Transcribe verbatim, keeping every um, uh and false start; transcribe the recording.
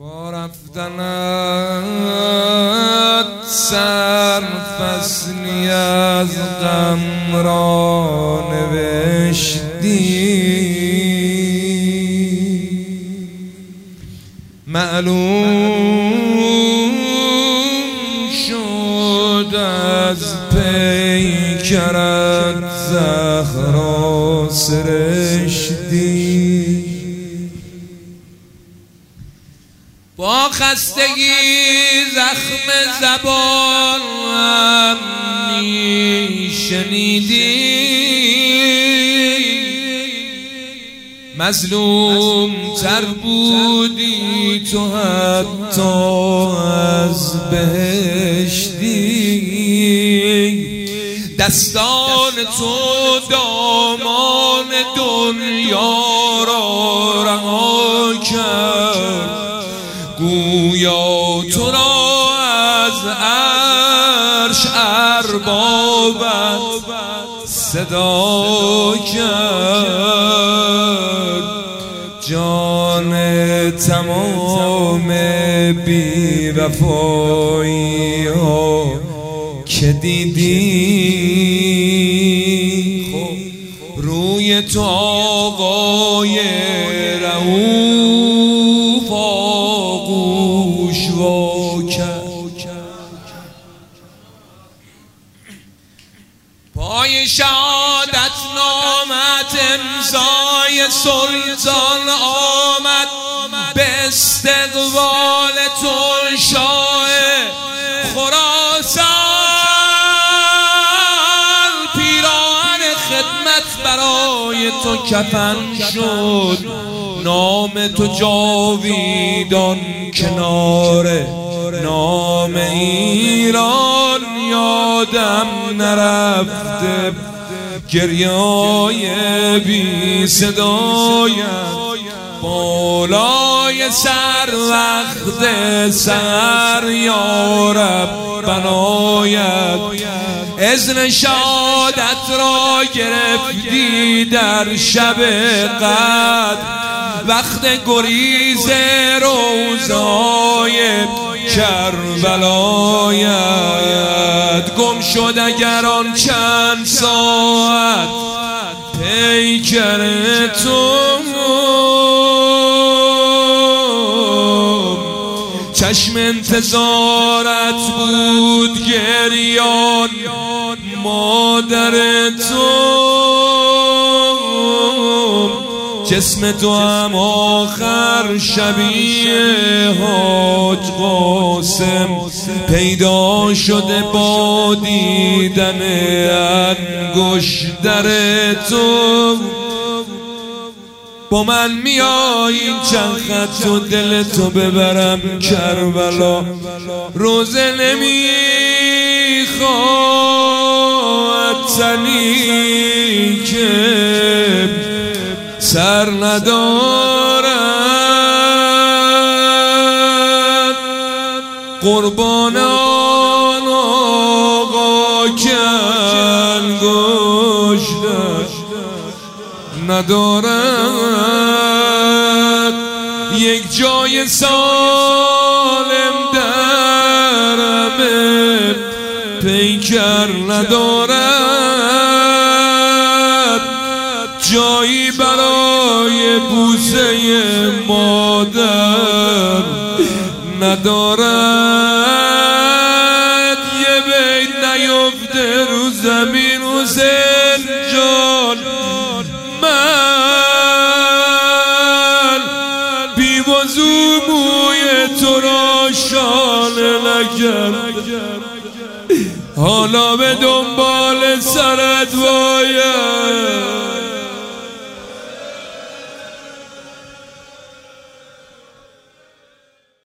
با رفتنت سر فصلی از غم را نوشتی، معلوم شد از پیکرت زهرا سرشتی. با خستگی زخم زبانم میشنیدی، مظلوم تر بودی تو حتی از بهشتی. دستان تو دامان دنیا را رها کرد، گویا تو را از عرش اربابت صدا کرد. جان تمام بی وفایی ها که دیدی، روی تو آقای رؤوف آغوش وا کرد. پای شهادت نامت امضای سلطان آمد، به استقبال تو شاه خراسان. پیراهن خدمت برای تو کفن شد، نام تو جاویدان کنار نام ایران. یادم نرفته گریای بی صدایت بالای سر وقت سر. یارب بنایت اذن شهادت را گرفتی در شب قدر، وقت گریز روزهای کربلایت. گم شد اگر آن چند ساعت پیکر تو، چشم انتظارت بود گریان مادر تو. جسم تو هم آخر شبیه حاج قاسم پیدا شده با دیدن انگشتر تو. با من میای چند خط و دل تو ببرم کربلا، روزه نمیخواد تنی که سر ندارد. قربان آن آقا که انگشتش ندارد، یک جای سالم درم پیکر ندارد، جایی برای بوسه مادر ندارد. یه بیت نیفته رو زمین حسین جان، من بی وضو موی تو را شانه نکرد، حالا به دنبال سرت باید